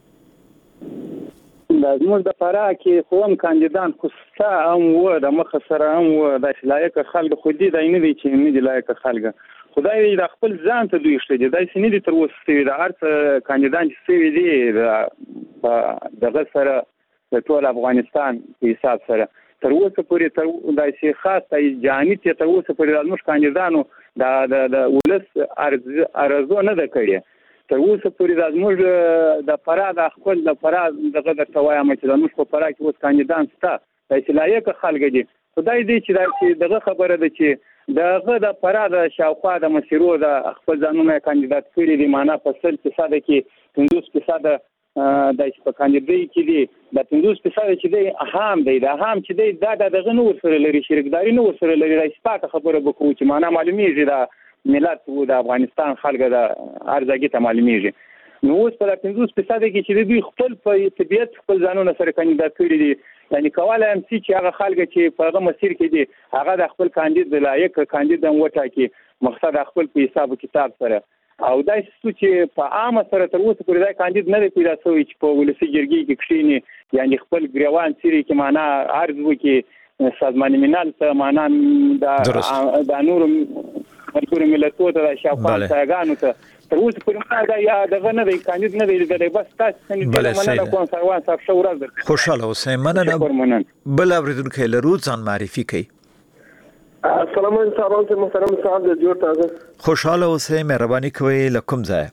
د زموږ د فراه کې قوم کاندیدان خو څه هم و د مخ سره هم و د لایق خلک خو دې د نه دي چې نه دي لایق خلک خدای د خپل ځان ته دوی شته دي دای سنې دي تر اوسه سوي د هر څه کاندیدان چې سوي دي په دغه سره د ټول افغانستان په حساب سره تر اوسه پورې تر دای سي خاصه جاني ته تر اوسه پورې د موږ کاندیدانو د د ولس ارزو نه ده کړې تر اوسه پورې د موږ د فراه د خپل د فراه دغه د توایم چې د موږ په فراه کې اوس کاندیدان شته دای سي لایق خلک دي خدای دې چې دغه خبره ده چې دغه د فراه د شاوخوا د مسیرو د خپل ځانونه کاندیدات کړي دي معنا په سل فیصد کې پنځوس فیصد د په کاندیدای کې دي د پنځوس فیصد چې دی اهم دی د اهم چې دی دا دغه نو سره لري شریکداري نو سره لري د سپاکه خبره وکړو چې معنا معلومیږي د ملت او د افغانستان خلک د ارزګي ته معلومیږي نو اوس په پنځوس فیصد کې چې دوی خپل په طبيعت خپل ځانونه سره کاندیدات کړي دي یعنی کوله ام سي چې هغه خلک چې په هغه مسیر کې دي هغه د خپل کاندید لایق کاندید هم وټاکي مقصد خپل په حساب کتاب سره او دا چې په عامه سره تر اوسه پورې دا کاندید نه دی پیدا شوی چې په ولسی جرګې کې کښینی یعنی خپل ګریوان سری کې معنا عرض وکي سازمان ملل سازمانان د د نور ملګرو ملتونو ته شاوخوا ځایګانو ته تر اوسه پورې ما دا یا دغه نه دی کاندید نه دی د بس تاسو څنګه مننه کوم سروان صاحب شو ورځ خوشاله اوسئ مننه بل اوریدونکو لرو ځان معرفي کړئ. السلام علیکم سروان محترم صاحب د جوړ تازه خوشاله اوسئ مهرباني کوئ لکم ځای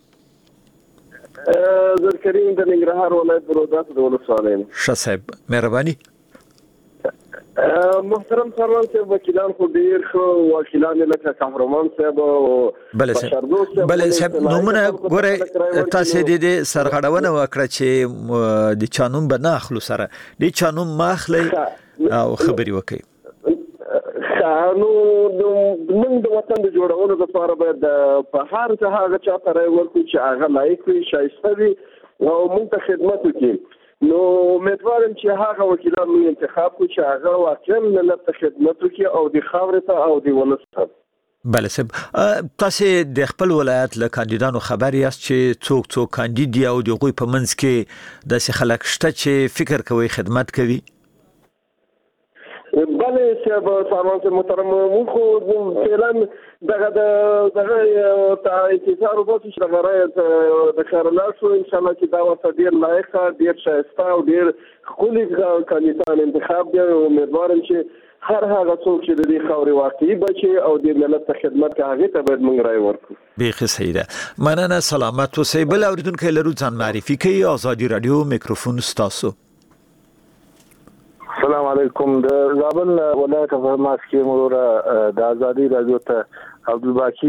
زر کریم د ننګرهار ولایت برودات د ولسوالۍ ښه صاحب مهرباني محترم سروان صاحب وکیلان خو ډیر خو وکیلان لکه قهرمان صاحب او بله بله صاحب نومونه ګوره تاسو د سرغړونه وکړه چې د چانوم به نه اخلو سره د چانوم ماخلی او خبري وکي نو موږ د وطن د جوړولو لپاره باید په هر څه هغه چا ته راي ورکړو چې هغه لایق وي شایسته وي او موږ ته خدمت وکړي. نو امیدوارم چې هغه وکیلان موږ انتخاب کړو چې هغه واقعا ملت ته خدمت وکړي او د خاورې ته او د ولس ته. بله صاحب تاسو د خپل ولایت له کاندیدانو خبر یاست چې څوک څوک کاندید دي او د غوي په منځ کې داسې خلک شته چې فکر کوي خدمت کوي؟ بله صاحب سروان محترم موږ خو فعلا دغه دغه انتظار وکړو چې دغه راي د کارلا شو ان شاء الله چې دا ورته ډیر لایق ډیر شایسته او ډیر ښکلي کاندیدان انتخاب دی او امیدوارم چې هر هغه څوک چې د دې خاورې واقعي بچي او د ملت ته خدمت کوي هغه ته باید موږ راي ورکړو. بیخي صحیح ده مننه سلامت اوسئ. بل اوریدونکو لرو ځان معرفي کوي آزادي رادیو میکروفون ستاسو. السلام علیکم د زابل ولایت فرماس کې مرور د آزادي رادیو ته عبدالباقی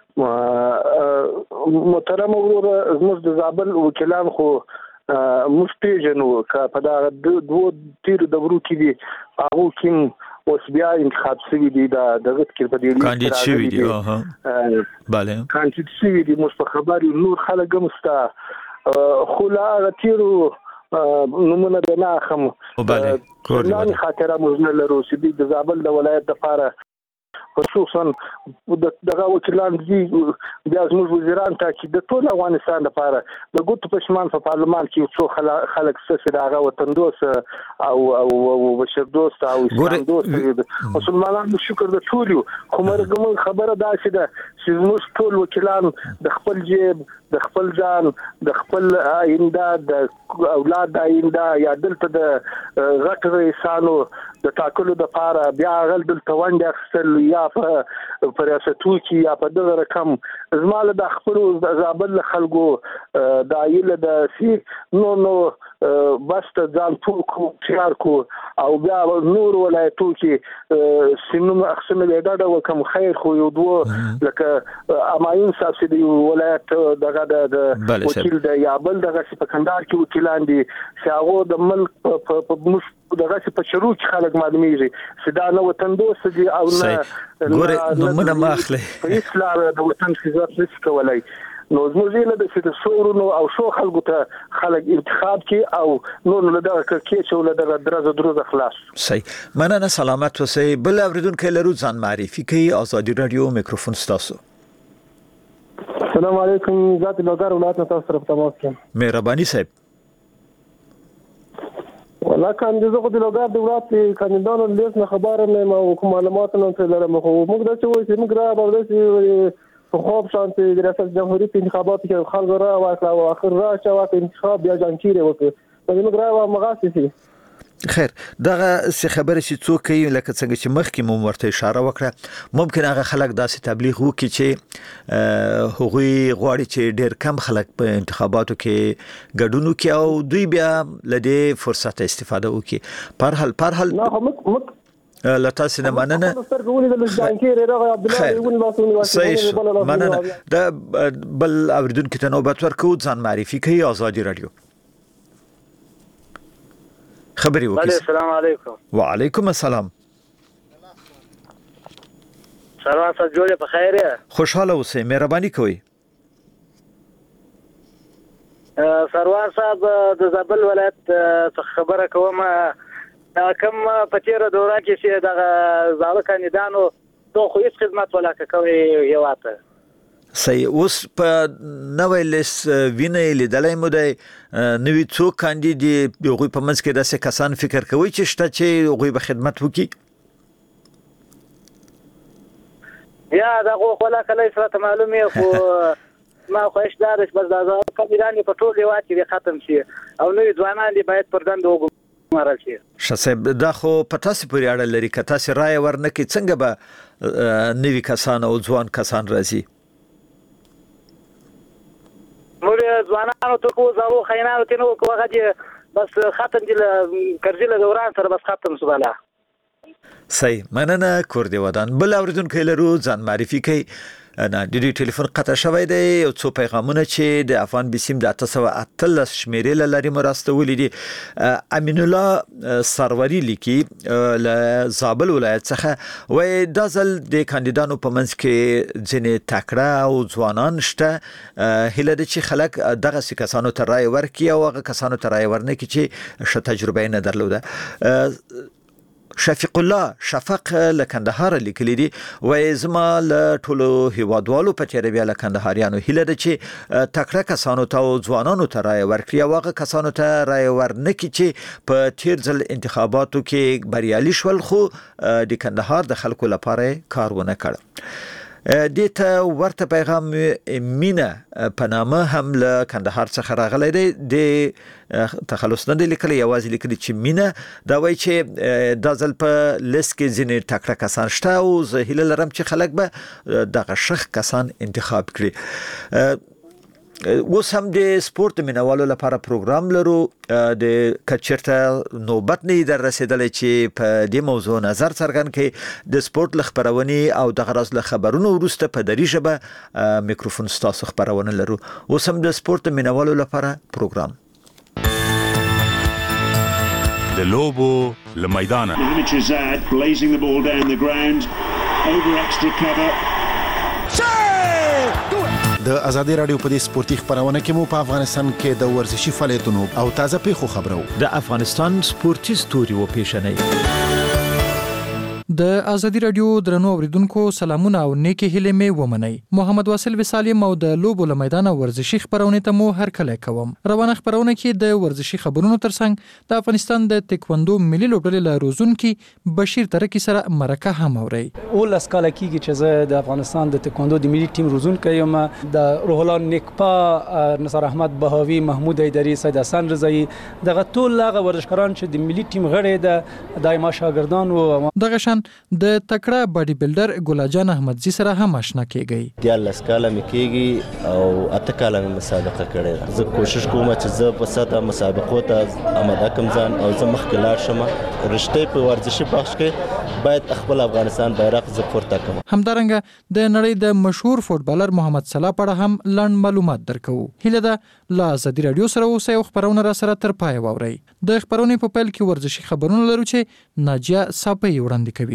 محترم ورور زموږ د زابل وکیلان خو موږ پیژنو که په دغه دوه تیرو دورو کې دي هغو کې اوس بیا انتخاب شوي دي دغه کې په دې کاندید شوي دي بله کاندید شوي دي موږ په خبر یو نور خلک هم شته خو لا هغه تیرو نمونه د نه اخم بله کورنۍ خاطره موږ نه لرو چې د زابل د ولایت لپاره خصوصا دغه وکیلان دي بیا زموږ وزیران ته چې د ټول افغانستان لپاره د ګوتو پښمان په پارلمان کې څو خلک څه دغه وطن دوست او او بشر دوست او اسلام دوست مسلمانانو شکر د ټول خو مرګم خبره دا ده چې زموږ ټول وکیلان د خپل جیب د خپل ځان د خپل آینده د اولاد آینده یا دلته د غټ رئیسانو د ټاکلو د لپاره بیا غل دلته ونډه اخیستل یا په پریاستو کې یا په دغه رقم زماله د خپل زابل خلکو د ایله د سی نو نو بس ته ځان ټول کو تیار کو او بیا نور ولایتو کې سینم اقسم له وکم خیر خو یو دوه لکه اماین ساسي ولایت دغه د وکیل د یابل دغه په کندهار کې وکیلان دي شاغو د ملک په دغه په شروع کې خلک معلومیږي چې دا نو وطن دوست دي او نه ګوره نمونه ماخله په اسلام د وطن خدمت نشي کولای. نو زموږ نه د څه سورونو او شو خلکو ته خلک انتخاب کی او نو له دغه کې چې له دغه درزه دروزه خلاص. صحیح مننه سلامت اوسئ. بل اوریدونکو لرو ځان معرفي کوي آزادي رادیو میکروفون ستاسو. السلام علیکم ذات لوګر ولایت تاسو سره تماس کوم. مهرباني صاحب. ولا کاندید خو د لوګر د ولایت کاندیدانو لیست نه خبره نه او کوم معلومات نه لرم خو موږ دا چې وایي چې موږ را باندې خوب شانتي د ریاست جمهوریت په انتخاباتو کې خلک را واکړه او اخر را چې واکړه انتخاب بیا جانچیره وکړه په دې موږ را مغاسي خیر دغه څه خبره چې څوک کوي لکه څنګه چې مخکې مو ورته اشاره وکړه ممکن هغه خلک داسې تبلیغ وکړي چې هغوی غواړي چې ډېر کم خلک په انتخاباتو کې ګډون وکړي او دوی بیا له دې فرصت استفاده وکړي پر حال پر حال لتا سینه مننه خیر مننه دا بل اوریدونکو ته نوبت ورکو ځان معرفي کوي آزادي رادیو خبري وکړئ. السلام علیکم. وعلیکم السلام. سروان صاحب جوړه په خیر یې؟ خوشاله اوسئ مهرباني کوئ. سروان صاحب د زابل ولایت څخه خبره کوم کوم په تیر دوره کې چې د زاړه کاندیدانو دوه خو هیڅ خدمت ولاکه کوي یو واته صحیح اوس په نوې لیست وینې لیدلای مو دی نوې څو کاندید یو په منځ کې داسې کسان فکر کوي چې شته چې هغوی به خدمت وکړي یا دغه ولا کله سره معلومه خو ما خوښ دار بس دا کاندیدان په ټول هیواد کې ختم شي او نوې ځوانان دي باید پر دند وګمارل شي. شاسب دا خو پتا سي پورې اړه لري کته سي رائے ورنکې څنګه به نوې کسان او ځوان کسان راځي. نور ځوانانو ته کو زارو خاينانو ته نو کوغه دي بس ختم دي کرځله دوران سره بس ختم سباله. صحیح مننه کور دی ودان بل اوریدونکو لرو ځان معرفي کوي نه د دې ټلیفون قطع شوی دی او څو پیغامونه چې د افغان بسیم د اته سوه اتلس شمیرې لري مرستولې دي. امین الله سروری لیکي له زابل ولایت څخه وای د ځل د کاندیدانو په منځ کې ځنې تکړه او ځوانان شته هله د چې خلک دغه کسانو ته رائے ورکړي او هغه کسانو ته رائے ورنکړي چې ښه تجربه نه درلوده. شفیق الله شفق لکندهار لیکلی دی وای زما له ټولو هیوادوالو په تیر بیا لکندهاریانو هله د چې تکړه کسانو ته او ځوانانو ته رائے ورکړي او هغه کسانو ته رائے ورنکړي چې په تیر ځل انتخاباتو کې بریالي شول خو د کندهار د خلکو لپاره کارونه کړ. دیتا ورته پیغام مینا پنامه هم له کندهار څخه راغلی دی د تخلص نه لیکلی یوازې لیکلی چې مینا دا وایي چې د ځل په لیست کې ځینې تکړه کسان شته او زه هیله لرم چې خلک به دغه شخ کسان انتخاب کړي. اوس هم د سپورت مینوالو لپاره پروګرام لرو د کچرته نوبت نه در رسیدلې چې په دې موضوع نظر څرګند کړي د سپورت خبرونه او د غرض له خبرونو وروسته په دری ژبه میکروفون ستاسو خبرونه لرو. اوس هم د سپورت مینوالو لپاره پروګرام د لوبو لمیدانه blazing the ball down the ground over extra cover د ازادي رادیو په دې سپورتي خبرونه کې مو په افغانستان کې د ورزشي فعالیتونو او تازه پیښو خبرو د افغانستان سپورتي ستوري و پیښنې. د ازادي رادیو درنو اوریدونکو سلامونه او نیکی هیله می ومنئ. محمد واصل وسالم او د لوبو له میدان ورزشي خبرونه ته مو هر کله کوم. روانه خبرونه کې د ورزشي خبرونو ترڅنګ د افغانستان د تکوندو ملي لوبډلې له روزونکو بشیر ترکی سره مرکه هم اوري. اول اسکاله کیږي چې زه د افغانستان د تکوندو د ملي ټیم روزونکو یم. د روح الله نیکپا، نصر احمد بهاوی، محمود ایدری، سید حسن رضایی دغه ټول هغه ورزشکاران چې د ملي ټیم غړي د دایمه شاګردان وو. دغه شان د تکړه باډي بلډر ګلاجان احمدزي سره هم آشنا کیږي. د لسکاله مکیږي او اته کاله مسابقه کړې. زه کوشش کوم چې زه په ساده مسابقو ته آماده کوم ځان او زه مخکلار شم. رښتې په ورزشي بخش کې باید خپل افغانستان بیرغ زه پورته کوم. همدارنګه د نړۍ د مشهور فوټبالر محمد صلاح په اړه هم لاند معلومات درکو. هله ده لا ازادي رادیو سره اوسه او خبرونه را سره تر پای ووري. د خبرونې په پیل کې ورزشي خبرونه لرو چې ناجیه صاحب وړاندې کوي.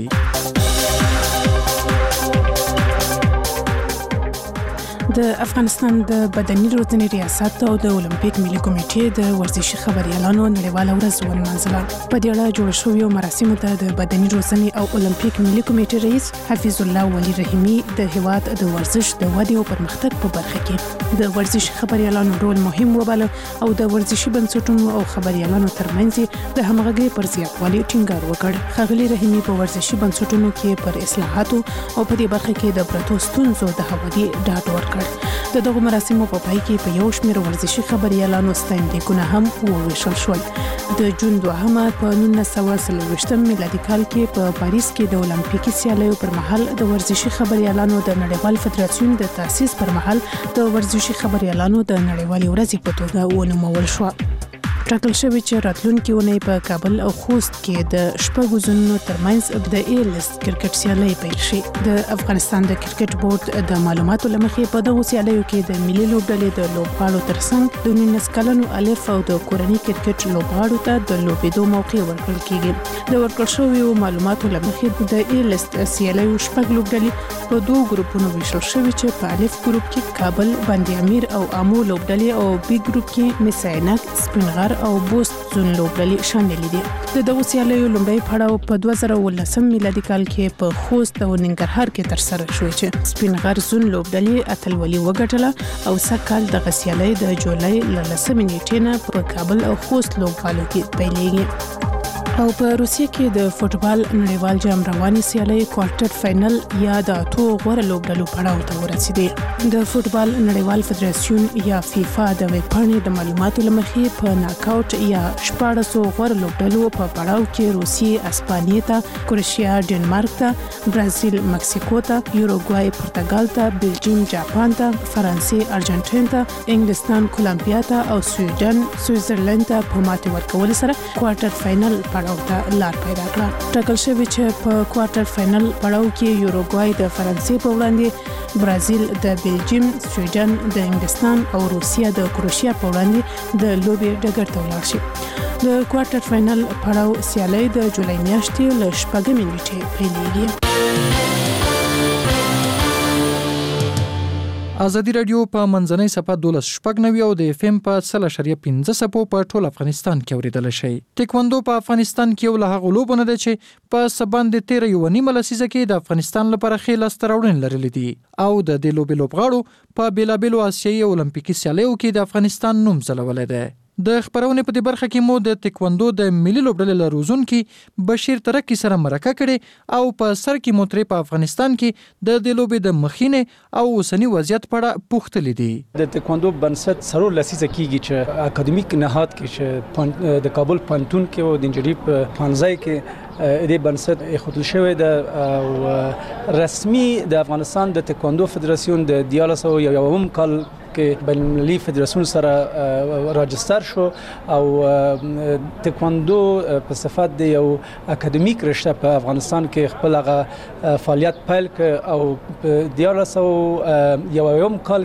د افغانستان د بدني روزنې ریاست او د اولمپیک ملي کمیټې د ورزشي خبريالانو نړیواله ورځ ونمانځله. په دې اړه جوړ شویو مراسمو ته د بدني روزنې او اولمپیک ملي کمیټې رئیس حفیظ الله ولی رحیمی د هیواد د ورزش د ودې او پرمختګ په برخه کې د ورزشي خبريالانو رول مهم وباله او د ورزشي بنسټونو او خبريالانو ترمنځ د همغږۍ پر زیاتوالي ټینګار وکړ. ښاغلي رحیمی په ورزشي بنسټونو کې پر اصلاحاتو او په دې برخه کې د پرتو ستونزو د حوالې ډاډ ورکړ. د دغه مراسمو په پای کې په یو شمېر ورزشي خبريالانو ستاینلیکونه هم وویشل شول. د جون دوهمه په نولس سوه څلوېښتم میلادي کال کې په پاریس کې د اولمپیکي سیالیو پر مهال د ورزشي خبريالانو د نړیوال فدراسیون د تاسیس پر مهال د ورزشي خبريالانو د نړیوالې ورځې په توګه ونومول شو. ټاکل شوی چې راتلونکي اونۍ په کابل او خوست کې د شپږو زونونو ترمنځ د ای لیست کرکټ سیالۍ پیل شي. د افغانستان د کرکټ بورډ د معلوماتو له مخې په دغو سیالیو کې د ملي لوبډلې د لوبغاړو ترڅنګ د نولس کلنو الف او د کورني کرکټ لوبغاړو ته د لوبېدو موقع ورکړل کیږي. د ورکړل شویو معلوماتو له مخې د ای لیست سیالیو شپږ لوبډلې په دوه ګروپونو ویشل شوي چې په الف ګروپ کې کابل، بند امیر او امو لوبډلې او بی ګروپ کې مساینک، سپینغر او بوست زون لوبډلې شامل دي. د دغو سیالیو لومړی پړاو په دوه زره اوولسم میلادي کال کې په خوست او ننګرهار کې ترسره شو چې سپینغر زون لوبډلې اتلولي وګټله او سږکال دغه سیالۍ د جولای له لسمې نیټې نه په کابل او خوست لوبغالو کې پیلېږي. او په روسیې کې د فوتبال نړیوال جام رواني سیالي کوارټر فائنل یا د اتو غوړ لوبډلو پړاو ته ورسېده. د فوتبال نړیوال فدراسیون یا فیفا د ویبپاڼې د معلوماتو لمخې په ناکاوټ یا شپاړسو غوړ لوبډلو په پړاو کې روسیې اسپانیې ته، کروشیا ډنمارک ته، برازیل مکسیکو ته، یوروګوای پرتګال ته، بلجیم جاپان ته، فرانسې ارجنټاین ته، انګلستان کولمبیا ته او سویډن سویټزرلند ته په ماتې ورکول سره کوارټر فائنل پړاو ته لار پیدا کړه. ټاکل شوی چې په کوارټر فائنل پړاو کې یوروګوای د فرانسې په وړاندې، برازیل د بلجیم، سویډن د انګلستان او روسیا د کروشیا په وړاندې د لوبې ډګر ته ولاړ شي. د کوارټر فائنل پړاو سیالي د جولای میاشتې له شپږمې نیټې پیلېږي. ازادي رادیو په منځنۍ صفحه دولس شپږ نوي او د اف ام په سل اشاریه پنځه سپو په ټول افغانستان کې اوریدل شي. ټیکوانډو په افغانستان کې یو له هغو لوبو نه ده چې په سباند تیر یو نیمه لسیزه کې د افغانستان لپاره ښې لاسته راوړنې لرلې دي او د دې لوبې لوبغاړو په بیلابیلو آسیایي او المپیکي سیالیو کې د افغانستان نوم ځلولی دی. د خبرونې په دې برخه کې مو د ټیکوانډو د ملي لوبډلې له روزونکي بشیر ترکی سره مرکه کړې او په سر کې مو ترې په افغانستان کې د دې لوبې د مخینې او اوسني وضعیت په اړه پوښتلې دي. د ټیکوانډو بنسټ څلور لسیزه کېږي چې اکاډمیک نهاد کې چې د کابل پانتون کې او د انجینری په پانځای کې دې بنسټ ایښودل شوی ده او رسمي د افغانستان د ټیکوانډو فدراسیون د دیارلس او یوم کال کې بین المللي فدراسیون سره راجستر شو او تکواندو په صفت د یو اکاډمیک رشته په افغانستان کې خپل هغه فعالیت پیل ک او په دیارلس او یوم کال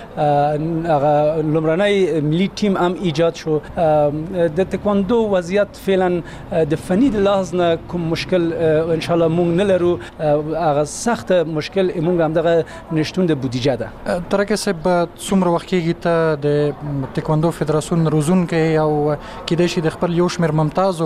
کې هغه لومړنی ملي ټیم هم ایجاد شو. د تکواندو وضعیت فعلا د فني د لحاظ نه کوم مشکل ان شاء الله مونږ نه لرو، هغه سخت مشکل مونږ هم دغه نشټون د بودیجه ده. ترکه سب څومره وخت کېږي ته د ټیکواندو فدراسیون روزونکی او کېدای شي د خپل یو شمېر ممتازو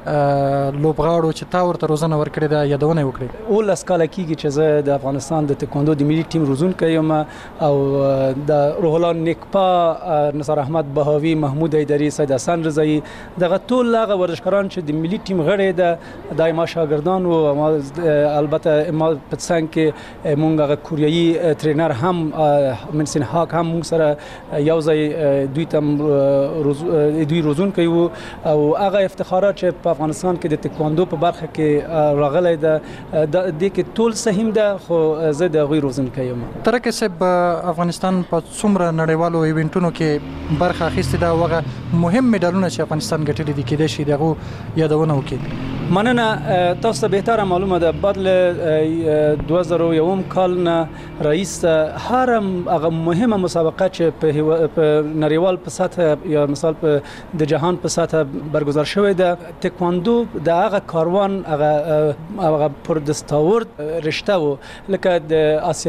لوبغاړو چې تا ورته روزنه ورکړې ده یادونه وکړي؟ اوولس کاله کېږي چې زه د افغانستان د ټیکواندو د ملي ټیم روزونکی یم او د روح الله نیکپا، نثار احمد بهاوي، محمود حیدري، سید حسن رضایي، دغه ټول هغه ورزشکاران چې د ملي ټیم غړي ده دا ما شاګردان او البته ما په څنګ کې مونږ هغه کوریایي ټرینر هم منسن هاک هم مونږ سره یو ځای دوی تم روز دوی روزون کوي او هغه افتخارات چې په افغانستان کې د ټیکواندو په برخه کې راغلی ده د دې کې ټول سهم ده، خو زه د غوی روزن کوم. ترکه سب افغانستان په څومره نړیوالو ایونټونو کې برخه اخیستې ده، هغه مهم مډالونه چې افغانستان ګټلي دي کېدای شي دغه یادونه وکړي؟ مننه. تاسو ته بهتره معلومه ده بعد له دوه زره یوم کال نه رئیس هر هغه مهمه مسابقه چې په نړیوال په سطح یا مثال په د جهان په سطح برگزار شوې ده، تکواندو د هغه کاروان هغه هغه پر دستاورد رشته و لکه د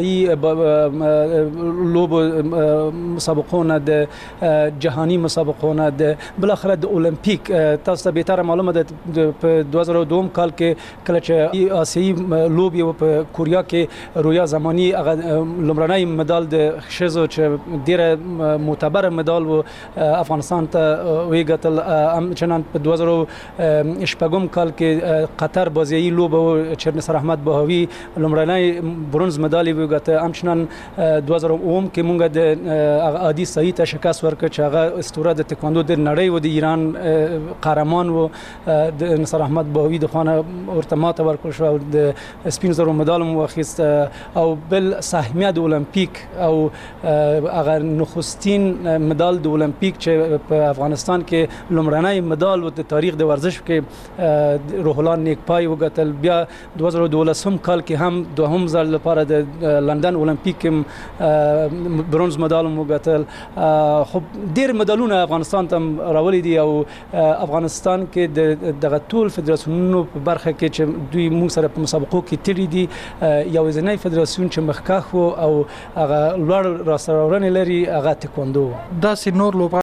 آسیایي لوبو مسابقونه، د جهانی مسابقونه، د بالاخره د المپیک. تاسو ته بهتره معلومه ده په دوه زره دوم کال کې کله چې آسیایي لوب یو په کوریا کې رویا زمانی هغه لومړنی مډال د شزو چې ډیره معتبر مډال و افغانستان ته ویګتل همچنان په دوه زره شپږم کال کې قطر بازیایي لوب چې نثار احمد بهاوي لومړنی برونز مډال ویګته، همچنان دوه زره اوم کې مونږ د عادي سعید ته شکست ورکړ چې هغه اسطوره د تکواندو د نړۍ و د ایران قهرمان و د نثار احمد بهاوي د خوانه ورته ماته ورکړل شو او د سپین زرو مډال مو واخیست او بل سهمیه د المپیک او هغه نخستین مډال د المپیک چې په افغانستان کې لومړنی مډال و د تاریخ د ورزش کې روح الله نیکپای وګټل. بیا دوه زره دولسم کال کې هم دوهم ځل لپاره د لندن المپیک کې برونز مډال مو وګټل. خو ډیر مډالونه افغانستان ته راولي دي او افغانستان کې د دغه ټول فدراسیونونو په برخه کې چې دوی موږ سره په مسابقو کې تیری دي یو ځنی فدراسیون چې مخکښ او هغه لوړ راستراورنې لري هغه تکواندو. دا سي نور لوب